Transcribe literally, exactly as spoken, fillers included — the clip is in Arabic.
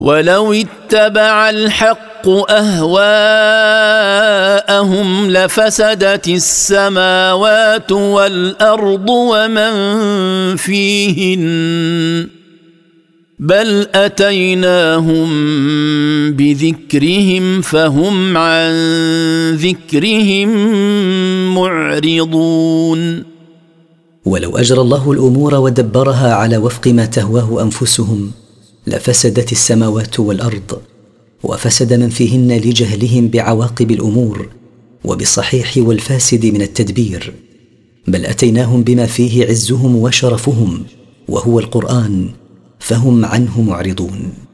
ولو اتبع الحق أهواءهم لفسدت السماوات والأرض ومن فيهن بل أتيناهم بذكرهم فهم عن ذكرهم معرضون. ولو أجرى الله الأمور ودبرها على وفق ما تهواه أنفسهم لفسدت السماوات والأرض، وفسد من فيهن لجهلهم بعواقب الأمور وبالصحيح والفاسد من التدبير، بل أتيناهم بما فيه عزهم وشرفهم وهو القرآن فهم عنه معرضون.